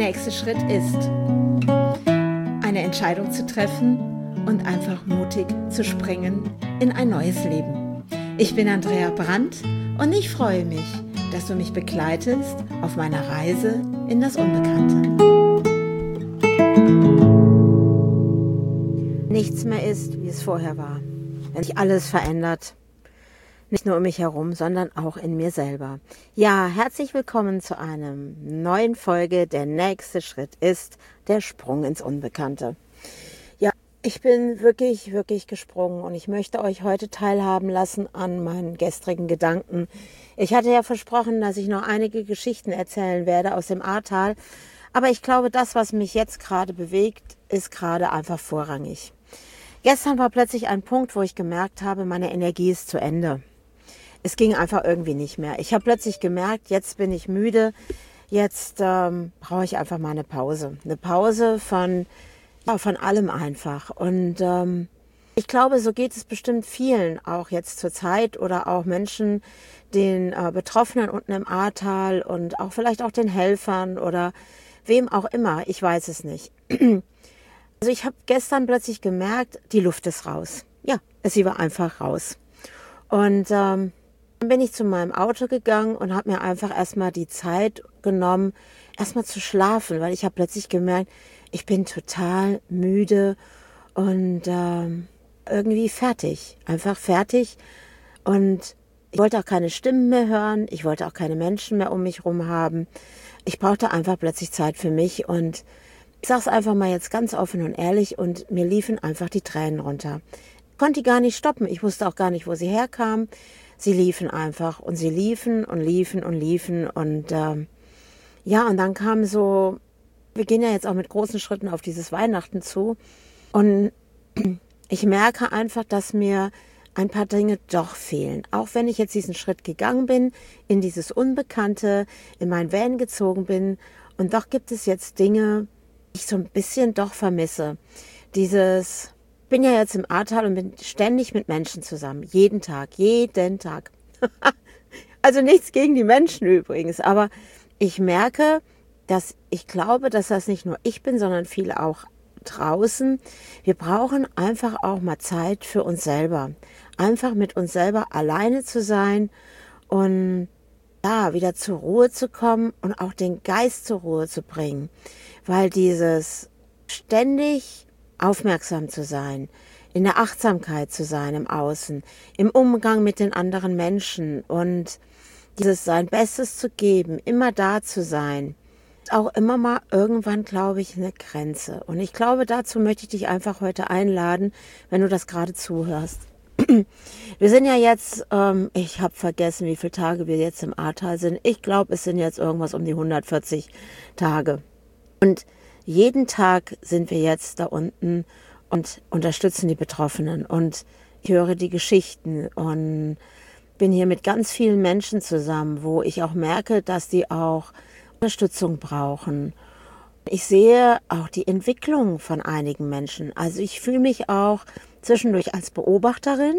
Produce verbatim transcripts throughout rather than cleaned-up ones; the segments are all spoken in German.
nächste Schritt ist, eine Entscheidung zu treffen und einfach mutig zu springen in ein neues Leben. Ich bin Andrea Brandt und ich freue mich, dass du mich begleitest auf meiner Reise in das Unbekannte. Nichts mehr ist, wie es vorher war. Wenn sich alles verändert. Nicht nur um mich herum, sondern auch in mir selber. Ja, herzlich willkommen zu einer neuen Folge. Der nächste Schritt ist der Sprung ins Unbekannte. Ja, ich bin wirklich, wirklich gesprungen und ich möchte euch heute teilhaben lassen an meinen gestrigen Gedanken. Ich hatte ja versprochen, dass ich noch einige Geschichten erzählen werde aus dem Ahrtal. Aber ich glaube, das, was mich jetzt gerade bewegt, ist gerade einfach vorrangig. Gestern war plötzlich ein Punkt, wo ich gemerkt habe, meine Energie ist zu Ende. Es ging einfach irgendwie nicht mehr. Ich habe plötzlich gemerkt, jetzt bin ich müde, jetzt ähm, brauche ich einfach mal eine Pause. Eine Pause von, ja, von allem einfach. Und ähm, ich glaube, so geht es bestimmt vielen, auch jetzt zur Zeit oder auch Menschen, den äh, Betroffenen unten im Ahrtal und auch vielleicht auch den Helfern oder wem auch immer, ich weiß es nicht. Also ich habe gestern plötzlich gemerkt, die Luft ist raus. Ja, sie war einfach raus. Und ähm, dann bin ich zu meinem Auto gegangen und habe mir einfach erstmal die Zeit genommen, erstmal zu schlafen, weil ich habe plötzlich gemerkt, ich bin total müde und ähm, irgendwie fertig, einfach fertig. Und ich wollte auch keine Stimmen mehr hören, ich wollte auch keine Menschen mehr um mich herum haben. Ich brauchte einfach plötzlich Zeit für mich und ich sage es einfach mal jetzt ganz offen und ehrlich und mir liefen einfach die Tränen runter. Ich konnte die gar nicht stoppen, ich wusste auch gar nicht, wo sie herkamen. Sie liefen einfach und sie liefen und liefen und liefen und ähm, ja, und dann kam so, wir gehen ja jetzt auch mit großen Schritten auf dieses Weihnachten zu und ich merke einfach, dass mir ein paar Dinge doch fehlen. Auch wenn ich jetzt diesen Schritt gegangen bin, in dieses Unbekannte, in mein Van gezogen bin und doch gibt es jetzt Dinge, die ich so ein bisschen doch vermisse. Dieses... Ich bin ja jetzt im Ahrtal und bin ständig mit Menschen zusammen. Jeden Tag, jeden Tag. Also nichts gegen die Menschen übrigens. Aber ich merke, dass ich glaube, dass das nicht nur ich bin, sondern viele auch draußen. Wir brauchen einfach auch mal Zeit für uns selber. Einfach mit uns selber alleine zu sein und ja, wieder zur Ruhe zu kommen und auch den Geist zur Ruhe zu bringen. Weil dieses ständig aufmerksam zu sein, in der Achtsamkeit zu sein im Außen, im Umgang mit den anderen Menschen und dieses sein Bestes zu geben, immer da zu sein, ist auch immer mal irgendwann, glaube ich, eine Grenze. Und ich glaube, dazu möchte ich dich einfach heute einladen, wenn du das gerade zuhörst. Wir sind ja jetzt, ähm, ich habe vergessen, wie viele Tage wir jetzt im Ahrtal sind. Ich glaube, es sind jetzt irgendwas um die hundertvierzig Tage. Und jeden Tag sind wir jetzt da unten und unterstützen die Betroffenen und ich höre die Geschichten und bin hier mit ganz vielen Menschen zusammen, wo ich auch merke, dass die auch Unterstützung brauchen. Ich sehe auch die Entwicklung von einigen Menschen. Also ich fühle mich auch zwischendurch als Beobachterin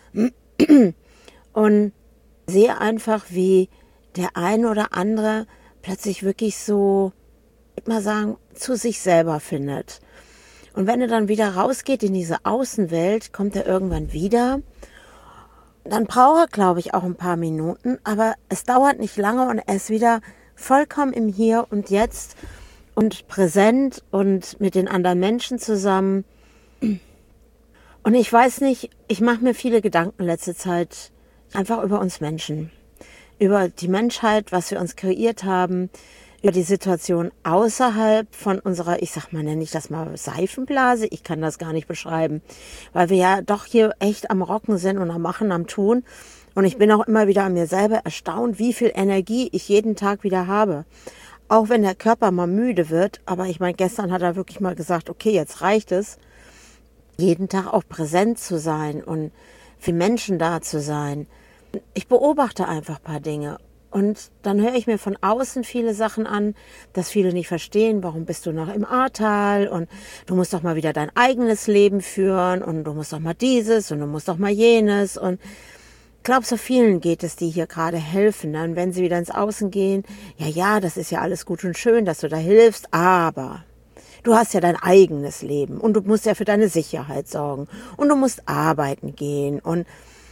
und sehe einfach, wie der ein oder andere plötzlich wirklich so, ich würde mal sagen, zu sich selber findet. Und wenn er dann wieder rausgeht in diese Außenwelt, kommt er irgendwann wieder. Dann braucht er, glaube ich, auch ein paar Minuten, aber es dauert nicht lange und er ist wieder vollkommen im Hier und Jetzt und präsent und mit den anderen Menschen zusammen. Und ich weiß nicht, ich mache mir viele Gedanken letzte Zeit einfach über uns Menschen, über die Menschheit, was wir uns kreiert haben, über die Situation außerhalb von unserer, ich sag mal, nenne ich das mal Seifenblase, ich kann das gar nicht beschreiben, weil wir ja doch hier echt am Rocken sind und am Machen, am Tun und ich bin auch immer wieder an mir selber erstaunt, wie viel Energie ich jeden Tag wieder habe, auch wenn der Körper mal müde wird, aber ich meine, gestern hat er wirklich mal gesagt, okay, jetzt reicht es, jeden Tag auch präsent zu sein und für Menschen da zu sein. Ich beobachte einfach ein paar Dinge. Und dann höre ich mir von außen viele Sachen an, dass viele nicht verstehen, warum bist du noch im Ahrtal und du musst doch mal wieder dein eigenes Leben führen und du musst doch mal dieses und du musst doch mal jenes. Und Ich glaube, so vielen geht es, die hier gerade helfen. Dann, wenn sie wieder ins Außen gehen, ja, ja, das ist ja alles gut und schön, dass du da hilfst, aber du hast ja dein eigenes Leben und du musst ja für deine Sicherheit sorgen und du musst arbeiten gehen und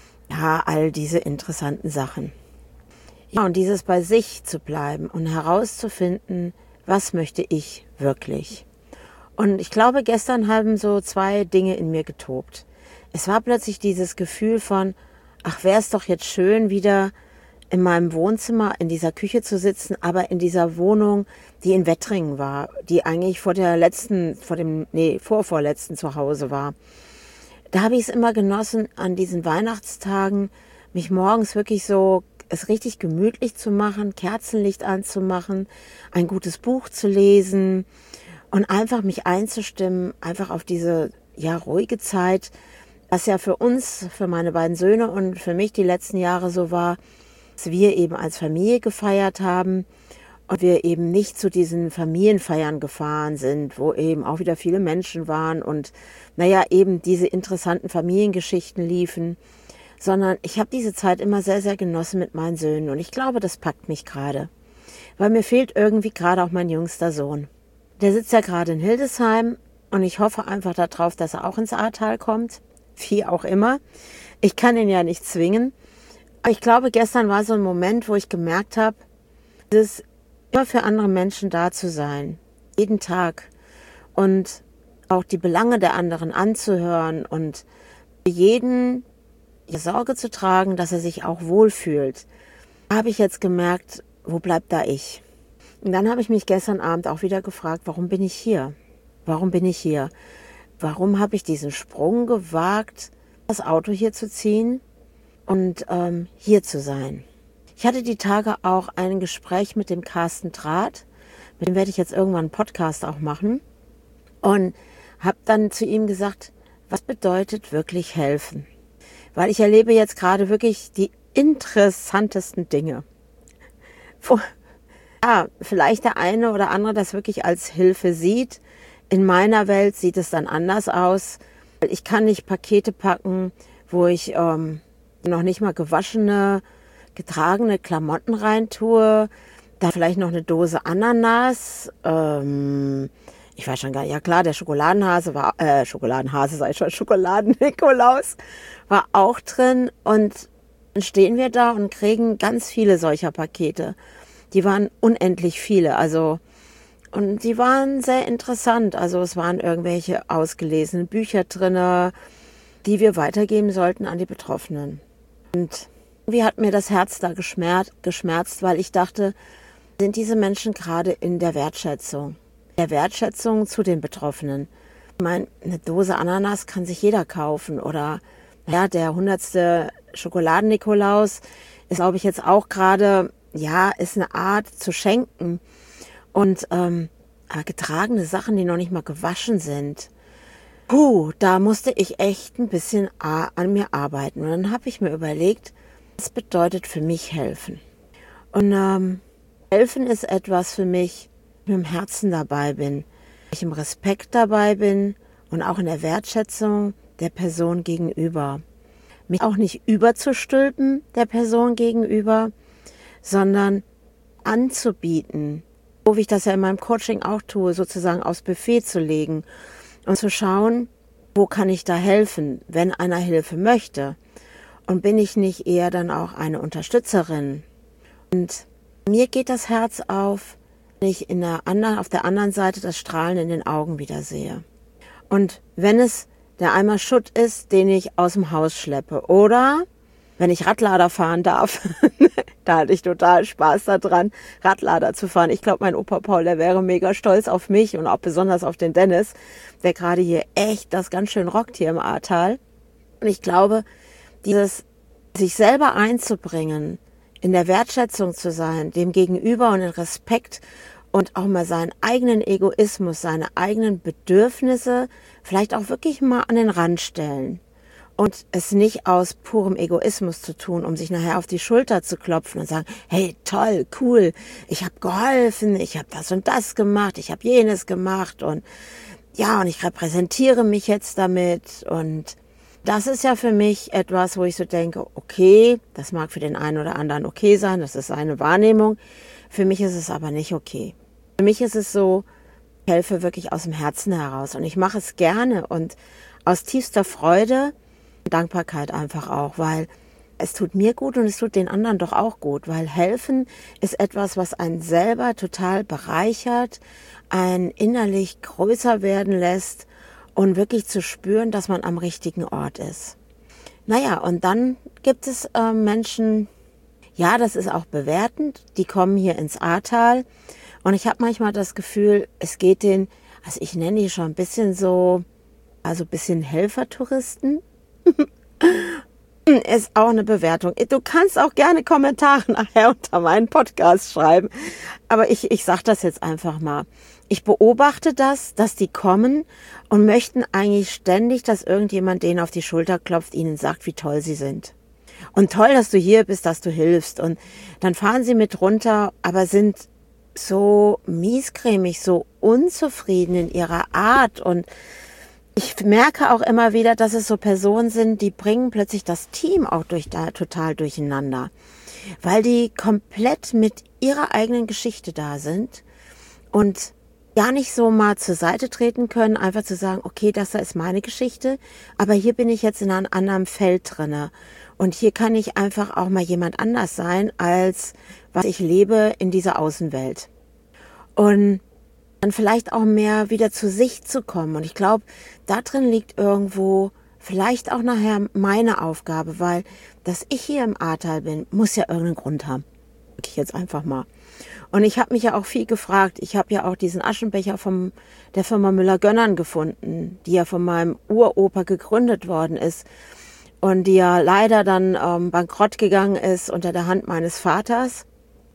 ja, all diese interessanten Sachen. Ja, und dieses bei sich zu bleiben und herauszufinden, was möchte ich wirklich. Und ich glaube, gestern haben so zwei Dinge in mir getobt. Es war plötzlich dieses Gefühl von, ach, wäre es doch jetzt schön, wieder in meinem Wohnzimmer in dieser Küche zu sitzen, aber in dieser Wohnung, die in Wettringen war, die eigentlich vor der letzten, vor dem, nee, vorvorletzten zu Hause war. Da habe ich es immer genossen, an diesen Weihnachtstagen mich morgens wirklich so es richtig gemütlich zu machen, Kerzenlicht anzumachen, ein gutes Buch zu lesen und einfach mich einzustimmen, einfach auf diese ja ruhige Zeit, was ja für uns, für meine beiden Söhne und für mich die letzten Jahre so war, dass wir eben als Familie gefeiert haben und wir eben nicht zu diesen Familienfeiern gefahren sind, wo eben auch wieder viele Menschen waren und naja, eben diese interessanten Familiengeschichten liefen, sondern ich habe diese Zeit immer sehr, sehr genossen mit meinen Söhnen und ich glaube, das packt mich gerade, weil mir fehlt irgendwie gerade auch mein jüngster Sohn. Der sitzt ja gerade in Hildesheim und ich hoffe einfach darauf, dass er auch ins Ahrtal kommt. Wie auch immer. Ich kann ihn ja nicht zwingen. Aber ich glaube, gestern war so ein Moment, wo ich gemerkt habe, es ist immer für andere Menschen da zu sein. Jeden Tag. Und auch die Belange der anderen anzuhören und für jeden die Sorge zu tragen, dass er sich auch wohlfühlt. Da habe ich jetzt gemerkt, wo bleibt da ich? Und dann habe ich mich gestern Abend auch wieder gefragt, warum bin ich hier? Warum bin ich hier? Warum habe ich diesen Sprung gewagt, das Auto hier zu ziehen und ähm, hier zu sein? Ich hatte die Tage auch ein Gespräch mit dem Carsten Draht, mit dem werde ich jetzt irgendwann einen Podcast auch machen und habe dann zu ihm gesagt, was bedeutet wirklich helfen? Weil ich erlebe jetzt gerade wirklich die interessantesten Dinge. Ja, vielleicht der eine oder andere das wirklich als Hilfe sieht. In meiner Welt sieht es dann anders aus. Ich kann nicht Pakete packen, wo ich ähm, noch nicht mal gewaschene, getragene Klamotten reintue. Da vielleicht noch eine Dose Ananas. Ähm, ich weiß schon gar nicht. Ja klar, der Schokoladenhase war, äh, Schokoladenhase sag ich schon, Schokoladen-Nikolaus war auch drin. Und dann stehen wir da und kriegen ganz viele solcher Pakete. Die waren unendlich viele. Also Und die waren sehr interessant. Also es waren irgendwelche ausgelesenen Bücher drin, die wir weitergeben sollten an die Betroffenen. Und irgendwie hat mir das Herz da geschmerzt, geschmerzt, weil ich dachte, sind diese Menschen gerade in der Wertschätzung. Der Wertschätzung zu den Betroffenen. Ich meine, eine Dose Ananas kann sich jeder kaufen. Oder ja, der hundertste Schokoladen-Nikolaus ist, glaube ich, jetzt auch gerade, ja, ist eine Art zu schenken. Und ähm, getragene Sachen, die noch nicht mal gewaschen sind. Puh, da musste ich echt ein bisschen an mir arbeiten. Und dann habe ich mir überlegt, was bedeutet für mich helfen? Und ähm, helfen ist etwas für mich, wenn ich mit dem Herzen dabei bin, wenn ich im Respekt dabei bin und auch in der Wertschätzung der Person gegenüber. Mich auch nicht überzustülpen der Person gegenüber, sondern anzubieten, so wie ich das ja in meinem Coaching auch tue, sozusagen aufs Buffet zu legen und zu schauen, wo kann ich da helfen, wenn einer Hilfe möchte. Und bin ich nicht eher dann auch eine Unterstützerin? Und mir geht das Herz auf, wenn ich in der anderen, auf der anderen Seite das Strahlen in den Augen wieder sehe. Und wenn es der Eimer Schutt ist, den ich aus dem Haus schleppe, oder wenn ich Radlader fahren darf, da hatte ich total Spaß daran, Radlader zu fahren. Ich glaube, mein Opa Paul, der wäre mega stolz auf mich und auch besonders auf den Dennis, der gerade hier echt das ganz schön rockt hier im Ahrtal. Und ich glaube, dieses sich selber einzubringen, in der Wertschätzung zu sein, dem Gegenüber und in Respekt und auch mal seinen eigenen Egoismus, seine eigenen Bedürfnisse vielleicht auch wirklich mal an den Rand stellen. Und es nicht aus purem Egoismus zu tun, um sich nachher auf die Schulter zu klopfen und sagen, hey, toll, cool, ich habe geholfen, ich habe das und das gemacht, ich habe jenes gemacht und ja, und ich repräsentiere mich jetzt damit. Und Das ist ja für mich etwas, wo ich so denke, okay, das mag für den einen oder anderen okay sein, das ist seine Wahrnehmung. Für mich ist es aber nicht okay. Für mich ist es so, ich helfe wirklich aus dem Herzen heraus und ich mache es gerne und aus tiefster Freude und Dankbarkeit einfach auch, weil es tut mir gut und es tut den anderen doch auch gut, weil helfen ist etwas, was einen selber total bereichert, einen innerlich größer werden lässt und wirklich zu spüren, dass man am richtigen Ort ist. Naja, und dann gibt es äh, Menschen, ja, das ist auch bewertend, die kommen hier ins Ahrtal und ich habe manchmal das Gefühl, es geht denen, also ich nenne die schon ein bisschen so, also ein bisschen Helfertouristen. Ist auch eine Bewertung. Du kannst auch gerne Kommentare nachher unter meinen Podcast schreiben, aber ich, ich sage das jetzt einfach mal. Ich beobachte das, dass die kommen und möchten eigentlich ständig, dass irgendjemand denen auf die Schulter klopft, ihnen sagt, wie toll sie sind. Und toll, dass du hier bist, dass du hilfst. Und dann fahren sie mit runter, aber sind so miescremig, so unzufrieden in ihrer Art. Und ich merke auch immer wieder, dass es so Personen sind, die bringen plötzlich das Team auch durch, da, total durcheinander. Weil die komplett mit ihrer eigenen Geschichte da sind und gar nicht so mal zur Seite treten können, einfach zu sagen, okay, das da ist meine Geschichte, aber hier bin ich jetzt in einem anderen Feld drinne und hier kann ich einfach auch mal jemand anders sein, als was ich lebe in dieser Außenwelt. Und dann vielleicht auch mehr wieder zu sich zu kommen. Und ich glaube, da drin liegt irgendwo vielleicht auch nachher meine Aufgabe, weil dass ich hier im Ahrtal bin, muss ja irgendeinen Grund haben. Sag ich jetzt einfach mal. Und ich habe mich ja auch viel gefragt. Ich habe ja auch diesen Aschenbecher von der Firma Müller-Gönnern gefunden, die ja von meinem Uropa gegründet worden ist und die ja leider dann ähm, bankrott gegangen ist unter der Hand meines Vaters.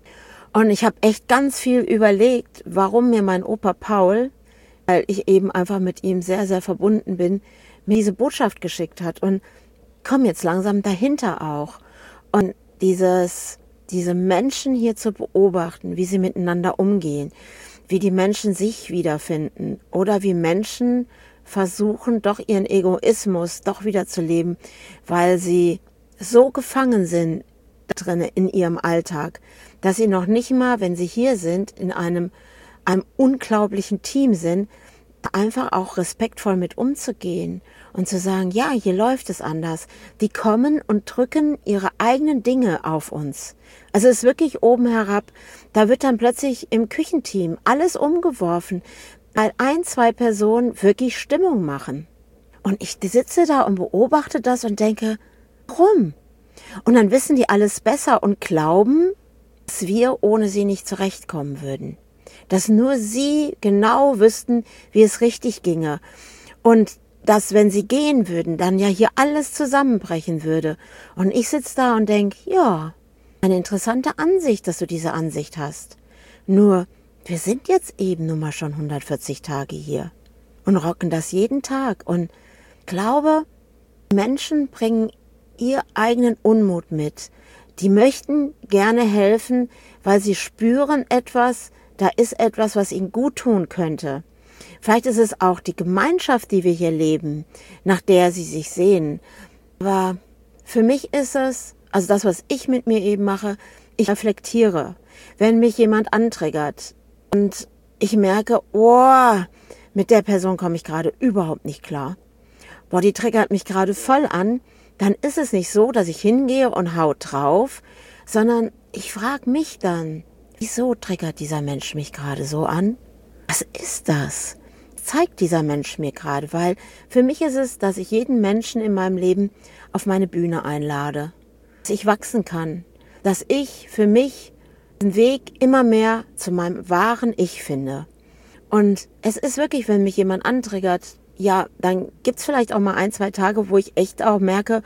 Und ich habe echt ganz viel überlegt, warum mir mein Opa Paul, weil ich eben einfach mit ihm sehr, sehr verbunden bin, mir diese Botschaft geschickt hat. Und komm jetzt langsam dahinter auch. Und dieses... diese Menschen hier zu beobachten, wie sie miteinander umgehen, wie die Menschen sich wiederfinden oder wie Menschen versuchen, doch ihren Egoismus doch wieder zu leben, weil sie so gefangen sind da drin in ihrem Alltag, dass sie noch nicht mal, wenn sie hier sind, in einem, einem unglaublichen Team sind, einfach auch respektvoll mit umzugehen und zu sagen, ja, hier läuft es anders. Die kommen und drücken ihre eigenen Dinge auf uns. Also es ist wirklich oben herab. Da wird dann plötzlich im Küchenteam alles umgeworfen, weil ein, zwei Personen wirklich Stimmung machen. Und ich sitze da und beobachte das und denke, warum? Und dann wissen die alles besser und glauben, dass wir ohne sie nicht zurechtkommen würden. Dass nur sie genau wüssten, wie es richtig ginge. Und dass, wenn sie gehen würden, dann ja hier alles zusammenbrechen würde. Und ich sitze da und denke, ja, eine interessante Ansicht, dass du diese Ansicht hast. Nur, wir sind jetzt eben nun mal schon hundertvierzig Tage hier und rocken das jeden Tag. Und ich glaube, Menschen bringen ihren eigenen Unmut mit. Die möchten gerne helfen, weil sie spüren etwas, da ist etwas, was ihnen gut tun könnte. Vielleicht ist es auch die Gemeinschaft, die wir hier leben, nach der sie sich sehen. Aber für mich ist es, also das, was ich mit mir eben mache, ich reflektiere. Wenn mich jemand antriggert und ich merke, oh, mit der Person komme ich gerade überhaupt nicht klar. Boah, die triggert mich gerade voll an, dann ist es nicht so, dass ich hingehe und hau drauf, sondern ich frage mich dann, wieso triggert dieser Mensch mich gerade so an? Was ist das? Zeigt dieser Mensch mir gerade? Weil für mich ist es, dass ich jeden Menschen in meinem Leben auf meine Bühne einlade. Dass ich wachsen kann. Dass ich für mich den Weg immer mehr zu meinem wahren Ich finde. Und es ist wirklich, wenn mich jemand antriggert, ja, dann gibt's vielleicht auch mal ein, zwei Tage, wo ich echt auch merke,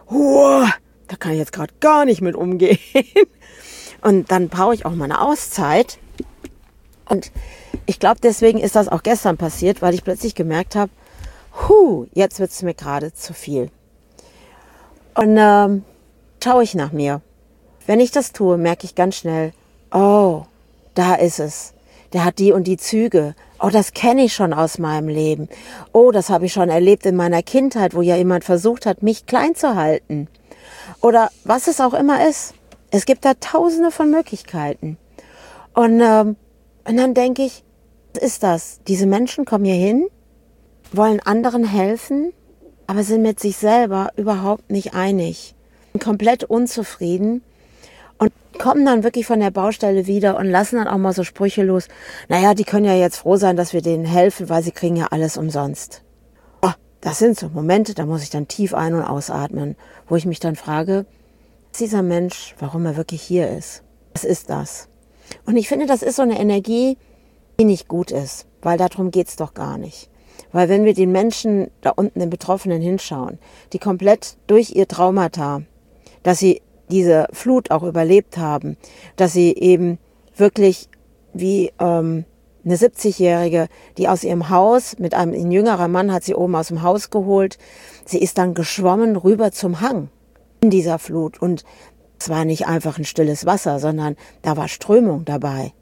oh, da kann ich jetzt gerade gar nicht mit umgehen. Und dann brauche ich auch mal eine Auszeit. Und ich glaube, deswegen ist das auch gestern passiert, weil ich plötzlich gemerkt habe, hu, jetzt wird es mir gerade zu viel. Und ähm, schaue ich nach mir. Wenn ich das tue, merke ich ganz schnell, oh, da ist es. Der hat die und die Züge. Oh, das kenne ich schon aus meinem Leben. Oh, das habe ich schon erlebt in meiner Kindheit, wo ja jemand versucht hat, mich klein zu halten. Oder was es auch immer ist. Es gibt da tausende von Möglichkeiten. Und, ähm, und dann denke ich, was ist das? Diese Menschen kommen hier hin, wollen anderen helfen, aber sind mit sich selber überhaupt nicht einig. Sind komplett unzufrieden und kommen dann wirklich von der Baustelle wieder und lassen dann auch mal so Sprüche los. Naja, die können ja jetzt froh sein, dass wir denen helfen, weil sie kriegen ja alles umsonst. Oh, das sind so Momente, da muss ich dann tief ein- und ausatmen, wo ich mich dann frage, ist dieser Mensch, warum er wirklich hier ist? Was ist das? Und ich finde, das ist so eine Energie, die nicht gut ist, weil darum geht's doch gar nicht. Weil wenn wir den Menschen da unten, den Betroffenen, hinschauen, die komplett durch ihr Traumata, dass sie diese Flut auch überlebt haben, dass sie eben wirklich wie ähm, eine siebzigjährige, die aus ihrem Haus, mit einem ein jüngerer Mann hat sie oben aus dem Haus geholt, sie ist dann geschwommen rüber zum Hang in dieser Flut. Und es war nicht einfach ein stilles Wasser, sondern da war Strömung dabei.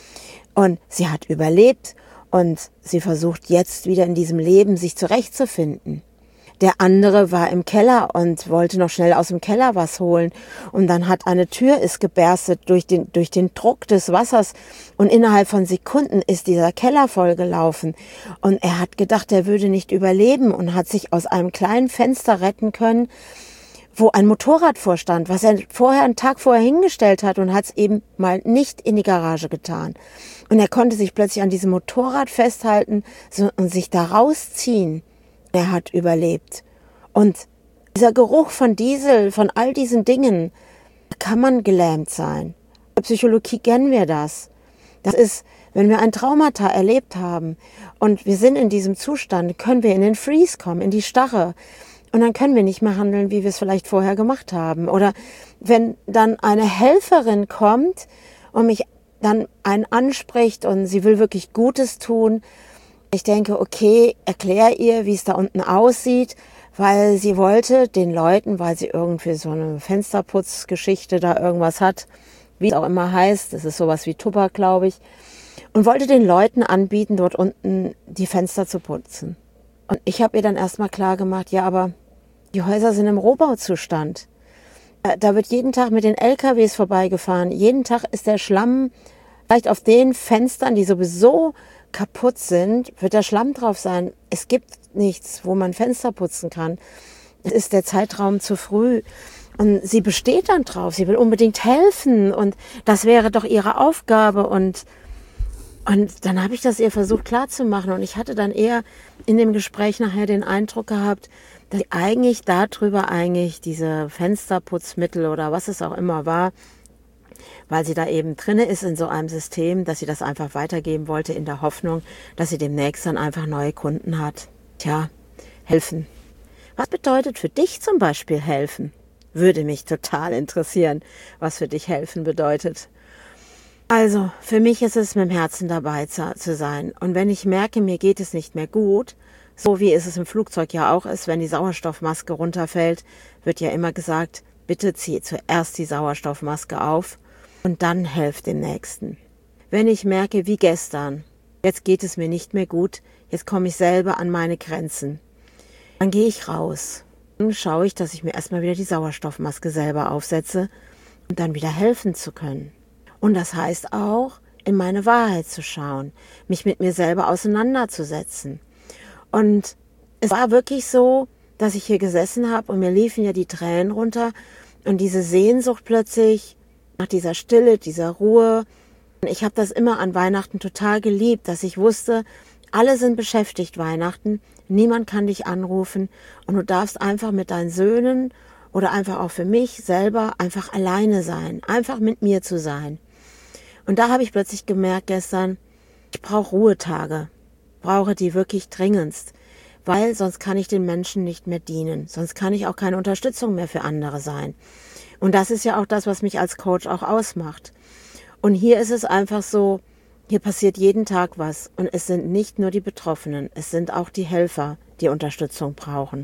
Und sie hat überlebt und sie versucht jetzt wieder in diesem Leben sich zurechtzufinden. Der andere war im Keller und wollte noch schnell aus dem Keller was holen. Und dann hat eine Tür ist geberstet durch den, durch den Druck des Wassers. Und innerhalb von Sekunden ist dieser Keller vollgelaufen. Und er hat gedacht, er würde nicht überleben und hat sich aus einem kleinen Fenster retten können, wo ein Motorrad vorstand, was er vorher einen Tag vorher hingestellt hat und hat es eben mal nicht in die Garage getan. Und er konnte sich plötzlich an diesem Motorrad festhalten und sich da rausziehen. Er hat überlebt. Und dieser Geruch von Diesel, von all diesen Dingen, kann man gelähmt sein. In der Psychologie kennen wir das. Das ist, wenn wir ein Traumata erlebt haben und wir sind in diesem Zustand, können wir in den Freeze kommen, in die Starre. Und dann können wir nicht mehr handeln, wie wir es vielleicht vorher gemacht haben. Oder wenn dann eine Helferin kommt und mich dann einen anspricht und sie will wirklich Gutes tun, ich denke, okay, erklär ihr, wie es da unten aussieht, weil sie wollte den Leuten, weil sie irgendwie so eine Fensterputzgeschichte da irgendwas hat, wie es auch immer heißt, das ist sowas wie Tupper, glaube ich, und wollte den Leuten anbieten, dort unten die Fenster zu putzen. Und ich habe ihr dann erstmal klar gemacht, ja, aber die Häuser sind im Rohbauzustand. Da wird jeden Tag mit den L K Ws vorbeigefahren. Jeden Tag ist der Schlamm, vielleicht auf den Fenstern, die sowieso kaputt sind, wird der Schlamm drauf sein. Es gibt nichts, wo man Fenster putzen kann. Es ist der Zeitraum zu früh. Und sie besteht dann drauf. Sie will unbedingt helfen. Und das wäre doch ihre Aufgabe. Und Und dann habe ich das ihr versucht klarzumachen und ich hatte dann eher in dem Gespräch nachher den Eindruck gehabt, dass sie eigentlich darüber eigentlich diese Fensterputzmittel oder was es auch immer war, weil sie da eben drinne ist in so einem System, dass sie das einfach weitergeben wollte in der Hoffnung, dass sie demnächst dann einfach neue Kunden hat. Tja, helfen. Was bedeutet für dich zum Beispiel helfen? Würde mich total interessieren, was für dich helfen bedeutet. Also, für mich ist es mit dem Herzen dabei zu, zu sein. Und wenn ich merke, mir geht es nicht mehr gut, so wie es es im Flugzeug ja auch ist, wenn die Sauerstoffmaske runterfällt, wird ja immer gesagt, bitte zieh zuerst die Sauerstoffmaske auf und dann helf dem Nächsten. Wenn ich merke, wie gestern, jetzt geht es mir nicht mehr gut, jetzt komme ich selber an meine Grenzen, dann gehe ich raus. Dann schaue ich, dass ich mir erstmal wieder die Sauerstoffmaske selber aufsetze, um dann wieder helfen zu können. Und das heißt auch, in meine Wahrheit zu schauen, mich mit mir selber auseinanderzusetzen. Und es war wirklich so, dass ich hier gesessen habe und mir liefen ja die Tränen runter und diese Sehnsucht plötzlich nach dieser Stille, dieser Ruhe. Und ich habe das immer an Weihnachten total geliebt, dass ich wusste, alle sind beschäftigt Weihnachten, niemand kann dich anrufen und du darfst einfach mit deinen Söhnen oder einfach auch für mich selber einfach alleine sein, einfach mit mir zu sein. Und da habe ich plötzlich gemerkt gestern, ich brauche Ruhetage, brauche die wirklich dringendst, weil sonst kann ich den Menschen nicht mehr dienen, sonst kann ich auch keine Unterstützung mehr für andere sein. Und das ist ja auch das, was mich als Coach auch ausmacht. Und hier ist es einfach so, hier passiert jeden Tag was und es sind nicht nur die Betroffenen, es sind auch die Helfer, die Unterstützung brauchen.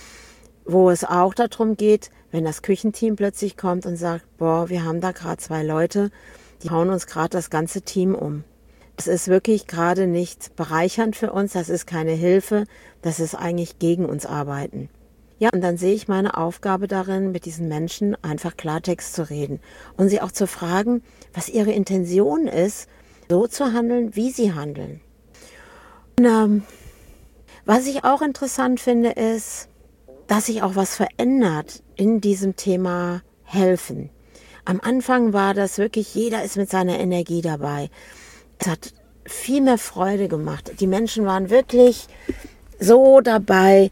Wo es auch darum geht, wenn das Küchenteam plötzlich kommt und sagt, boah, wir haben da gerade zwei Leute, die hauen uns gerade das ganze Team um. Das ist wirklich gerade nicht bereichernd für uns, das ist keine Hilfe, das ist eigentlich gegen uns arbeiten. Ja, und dann sehe ich meine Aufgabe darin, mit diesen Menschen einfach Klartext zu reden und sie auch zu fragen, was ihre Intention ist, so zu handeln, wie sie handeln. Und, ähm, was ich auch interessant finde, ist, dass sich auch was verändert in diesem Thema Helfen. Am Anfang war das wirklich, jeder ist mit seiner Energie dabei. Es hat viel mehr Freude gemacht. Die Menschen waren wirklich so dabei,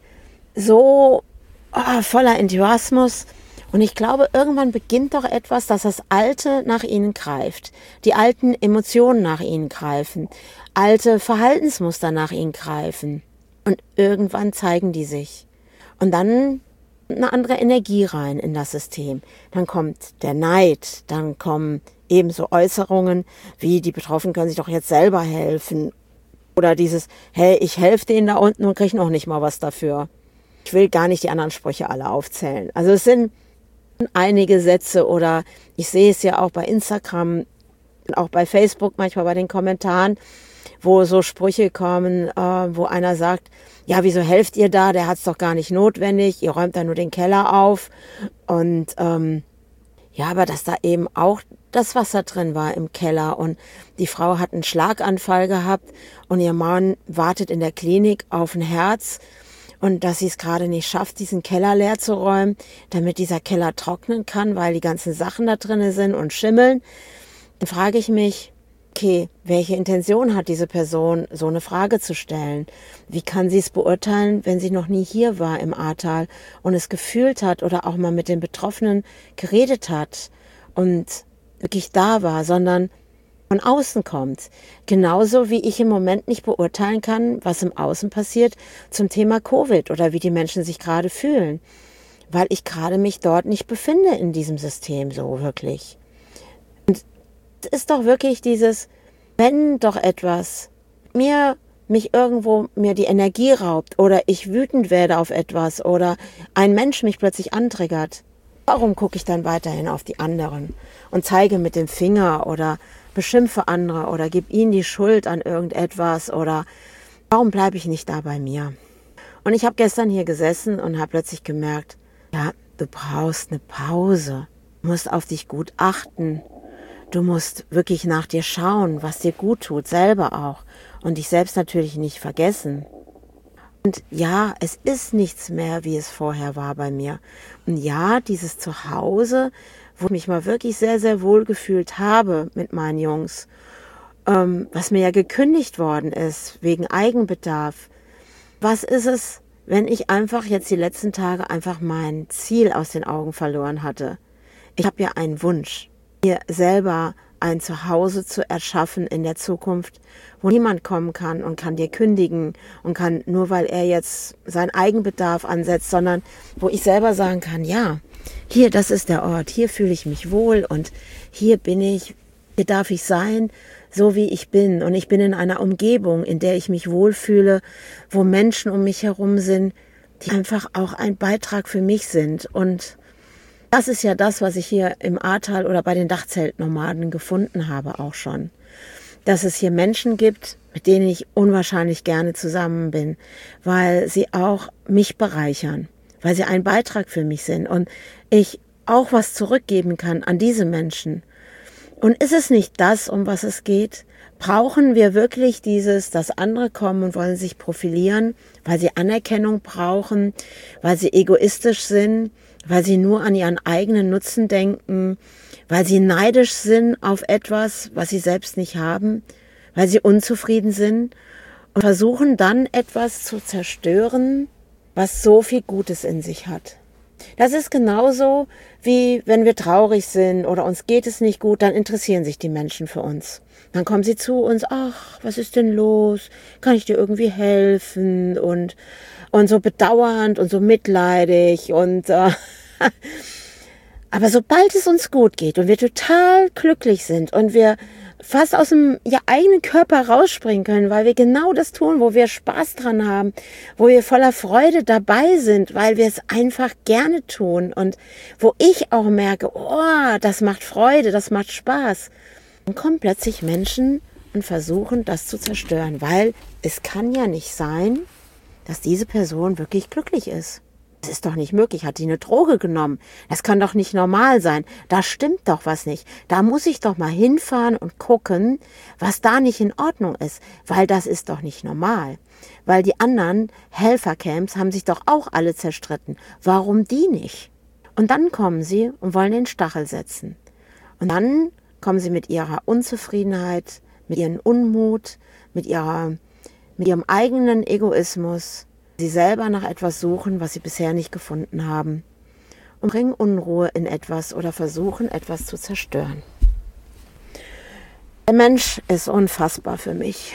so oh, voller Enthusiasmus. Und ich glaube, irgendwann beginnt doch etwas, dass das Alte nach ihnen greift. Die alten Emotionen nach ihnen greifen. Alte Verhaltensmuster nach ihnen greifen. Und irgendwann zeigen die sich. Und dann eine andere Energie rein in das System. Dann kommt der Neid, dann kommen ebenso Äußerungen wie, die Betroffenen können sich doch jetzt selber helfen. Oder dieses, hey, ich helfe denen da unten und kriege noch nicht mal was dafür. Ich will gar nicht die anderen Sprüche alle aufzählen. Also es sind einige Sätze oder ich sehe es ja auch bei Instagram, auch bei Facebook manchmal bei den Kommentaren, wo so Sprüche kommen, äh, wo einer sagt, ja, wieso helft ihr da? Der hat's doch gar nicht notwendig. Ihr räumt da nur den Keller auf. Und ähm, ja, aber dass da eben auch das Wasser drin war im Keller und die Frau hat einen Schlaganfall gehabt und ihr Mann wartet in der Klinik auf ein Herz und dass sie es gerade nicht schafft, diesen Keller leer zu räumen, damit dieser Keller trocknen kann, weil die ganzen Sachen da drin sind und schimmeln. Dann frage ich mich, okay, welche Intention hat diese Person, so eine Frage zu stellen? Wie kann sie es beurteilen, wenn sie noch nie hier war im Ahrtal und es gefühlt hat oder auch mal mit den Betroffenen geredet hat und wirklich da war, sondern von außen kommt. Genauso wie ich im Moment nicht beurteilen kann, was im Außen passiert zum Thema Covid oder wie die Menschen sich gerade fühlen, weil ich gerade mich dort nicht befinde in diesem System so wirklich. Ist doch wirklich dieses, wenn doch etwas mir mich irgendwo mir die Energie raubt oder ich wütend werde auf etwas oder ein Mensch mich plötzlich antriggert, warum gucke ich dann weiterhin auf die anderen und zeige mit dem Finger oder beschimpfe andere oder gebe ihnen die Schuld an irgendetwas oder warum bleibe ich nicht da bei mir? Und ich habe gestern hier gesessen und habe plötzlich gemerkt, ja, du brauchst eine Pause, du musst auf dich gut achten. Du musst wirklich nach dir schauen, was dir gut tut, selber auch. Und dich selbst natürlich nicht vergessen. Und ja, es ist nichts mehr, wie es vorher war bei mir. Und ja, dieses Zuhause, wo ich mich mal wirklich sehr, sehr wohl gefühlt habe mit meinen Jungs, ähm, was mir ja gekündigt worden ist, wegen Eigenbedarf. Was ist es, wenn ich einfach jetzt die letzten Tage einfach mein Ziel aus den Augen verloren hatte? Ich habe ja einen Wunsch, mir selber ein Zuhause zu erschaffen in der Zukunft, wo niemand kommen kann und kann dir kündigen und kann, nur weil er jetzt seinen Eigenbedarf ansetzt, sondern wo ich selber sagen kann, ja, hier, das ist der Ort, hier fühle ich mich wohl und hier bin ich, hier darf ich sein, so wie ich bin. Und ich bin in einer Umgebung, in der ich mich wohlfühle, wo Menschen um mich herum sind, die einfach auch ein Beitrag für mich sind. Und das ist ja das, was ich hier im Ahrtal oder bei den Dachzeltnomaden gefunden habe auch schon. Dass es hier Menschen gibt, mit denen ich unwahrscheinlich gerne zusammen bin, weil sie auch mich bereichern, weil sie ein Beitrag für mich sind und ich auch was zurückgeben kann an diese Menschen. Und ist es nicht das, um was es geht? Brauchen wir wirklich dieses, dass andere kommen und wollen sich profilieren, weil sie Anerkennung brauchen, weil sie egoistisch sind, weil sie nur an ihren eigenen Nutzen denken, weil sie neidisch sind auf etwas, was sie selbst nicht haben, weil sie unzufrieden sind und versuchen dann etwas zu zerstören, was so viel Gutes in sich hat. Das ist genauso wie wenn wir traurig sind oder uns geht es nicht gut, dann interessieren sich die Menschen für uns. Dann kommen sie zu uns, ach, was ist denn los? Kann ich dir irgendwie helfen? Und, und so bedauernd und so mitleidig und äh, aber sobald es uns gut geht und wir total glücklich sind und wir fast aus dem ja, eigenen Körper rausspringen können, weil wir genau das tun, wo wir Spaß dran haben, wo wir voller Freude dabei sind, weil wir es einfach gerne tun und wo ich auch merke, oh, das macht Freude, das macht Spaß. Dann kommen plötzlich Menschen und versuchen, das zu zerstören, weil es kann ja nicht sein, dass diese Person wirklich glücklich ist. Das ist doch nicht möglich. Hat die eine Droge genommen? Das kann doch nicht normal sein. Da stimmt doch was nicht. Da muss ich doch mal hinfahren und gucken, was da nicht in Ordnung ist. Weil das ist doch nicht normal. Weil die anderen Helfercamps haben sich doch auch alle zerstritten. Warum die nicht? Und dann kommen sie und wollen den Stachel setzen. Und dann kommen sie mit ihrer Unzufriedenheit, mit ihrem Unmut, mit ihrer, mit ihrem eigenen Egoismus, sie selber nach etwas suchen, was sie bisher nicht gefunden haben, und bringen Unruhe in etwas oder versuchen, etwas zu zerstören. Der Mensch ist unfassbar für mich.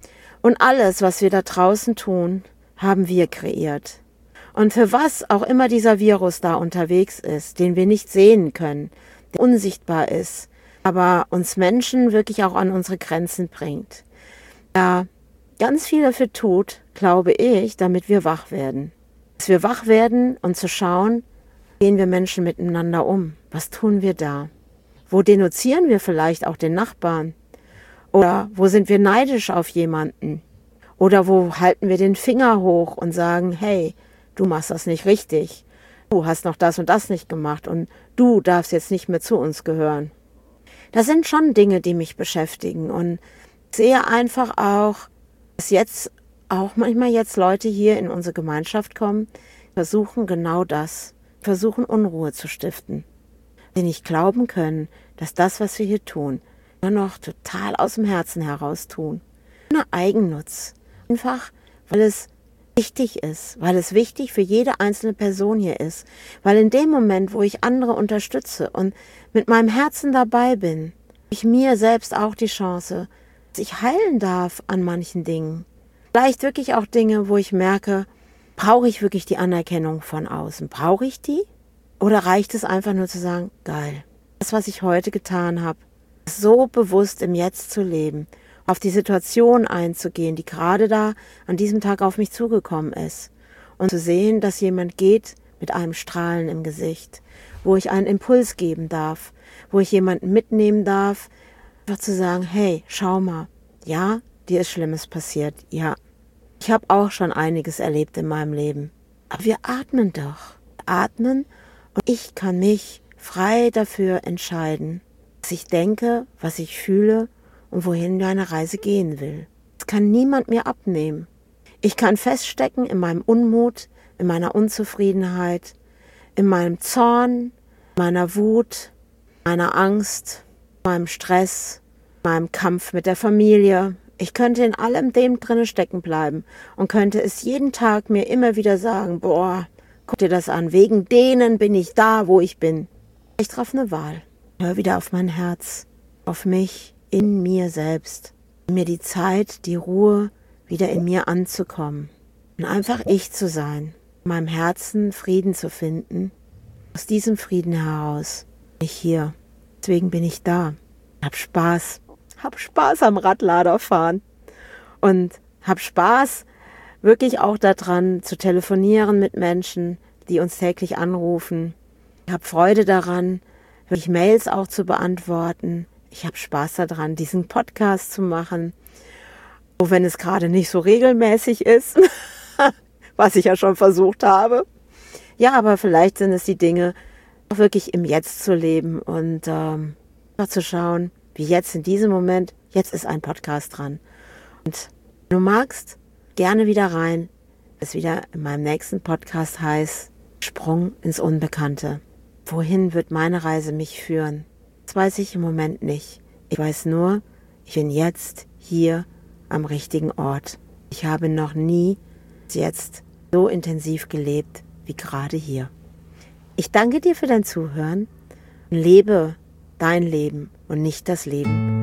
Und alles, was wir da draußen tun, haben wir kreiert. Und für was auch immer dieser Virus da unterwegs ist, den wir nicht sehen können, der unsichtbar ist, aber uns Menschen wirklich auch an unsere Grenzen bringt. Ja, ganz viel dafür tut, glaube ich, damit wir wach werden. Dass wir wach werden und zu schauen, gehen wir Menschen miteinander um? Was tun wir da? Wo denunzieren wir vielleicht auch den Nachbarn? Oder wo sind wir neidisch auf jemanden? Oder wo halten wir den Finger hoch und sagen, hey, du machst das nicht richtig. Du hast noch das und das nicht gemacht und du darfst jetzt nicht mehr zu uns gehören. Das sind schon Dinge, die mich beschäftigen, und ich sehe einfach auch, dass jetzt auch manchmal jetzt Leute hier in unsere Gemeinschaft kommen, versuchen genau das, versuchen Unruhe zu stiften. Die nicht glauben können, dass das, was wir hier tun, nur noch total aus dem Herzen heraus tun. Ohne Eigennutz. Einfach, weil es wichtig ist, weil es wichtig für jede einzelne Person hier ist, weil in dem Moment, wo ich andere unterstütze und mit meinem Herzen dabei bin, ich mir selbst auch die Chance, dass ich heilen darf an manchen Dingen. Vielleicht wirklich auch Dinge, wo ich merke, brauche ich wirklich die Anerkennung von außen? Brauche ich die? Oder reicht es einfach nur zu sagen, geil, das, was ich heute getan habe, so bewusst im Jetzt zu leben, auf die Situation einzugehen, die gerade da an diesem Tag auf mich zugekommen ist, und zu sehen, dass jemand geht mit einem Strahlen im Gesicht, wo ich einen Impuls geben darf, wo ich jemanden mitnehmen darf, einfach zu sagen, hey, schau mal, ja, dir ist Schlimmes passiert, ja. Ich habe auch schon einiges erlebt in meinem Leben, aber wir atmen doch, atmen, und ich kann mich frei dafür entscheiden, was ich denke, was ich fühle und wohin meine Reise gehen will. Das kann niemand mir abnehmen. Ich kann feststecken in meinem Unmut, in meiner Unzufriedenheit, in meinem Zorn, meiner Wut, meiner Angst, meinem Stress, meinem Kampf mit der Familie. Ich könnte in allem dem drinne stecken bleiben und könnte es jeden Tag mir immer wieder sagen, boah, guck dir das an, wegen denen bin ich da, wo ich bin. Ich treffe eine Wahl. Hör wieder auf mein Herz, auf mich, in mir selbst. Mir die Zeit, die Ruhe, wieder in mir anzukommen. Und einfach ich zu sein, in meinem Herzen Frieden zu finden. Aus diesem Frieden heraus bin ich hier. Deswegen bin ich da. Hab Spaß. Hab Spaß am Radladerfahren. Und hab Spaß wirklich auch daran, zu telefonieren mit Menschen, die uns täglich anrufen. Ich habe Freude daran, wirklich Mails auch zu beantworten. Ich habe Spaß daran, diesen Podcast zu machen. Auch wenn es gerade nicht so regelmäßig ist, was ich ja schon versucht habe. Ja, aber vielleicht sind es die Dinge, auch wirklich im Jetzt zu leben und ähm, zu schauen, wie jetzt in diesem Moment, jetzt ist ein Podcast dran. Und wenn du magst, gerne wieder rein, es wieder in meinem nächsten Podcast heißt, Sprung ins Unbekannte. Wohin wird meine Reise mich führen? Das weiß ich im Moment nicht. Ich weiß nur, ich bin jetzt hier am richtigen Ort. Ich habe noch nie bis jetzt so intensiv gelebt wie gerade hier. Ich danke dir für dein Zuhören und lebe dein Leben und nicht das Leben